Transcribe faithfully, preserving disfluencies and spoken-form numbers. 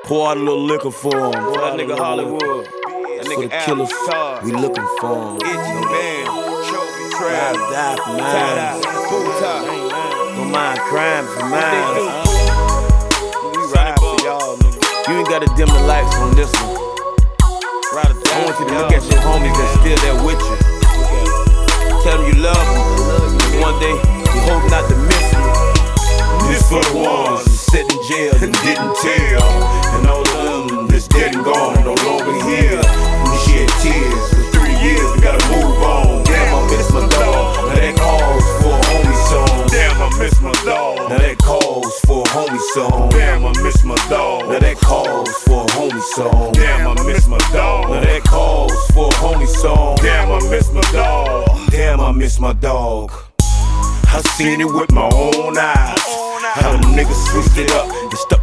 Pour out a little liquor for him. For that nigga Hollywood. That For nigga the killers, Al we looking for him. Itchy man, Trophy I'll Trap, die for tie-dye, mine. bow tie. Don't mind crime for What they do? mine. We ride for y'all, nigga. You ain't gotta dim the lights on this one. Ride or I die want you for to y'all. look at your homies that's still there with you. Tell them you love them. One day, you hope not to miss them. This for the ones who sat in jail and didn't tell, and all of them that's dead and gone, no longer here. We shed tears for three years, we gotta move on. Damn, I miss my dog. Now that calls for a homie song. Damn, I miss my dog. Now that calls for a homie song. Damn, I miss my dog. Now that calls for a homie song. Damn, I miss my dog. Now that calls for a homie song. Damn, I miss my dog. Damn, I miss my dog. I seen it with my own eyes. How them niggas switched it up and stuck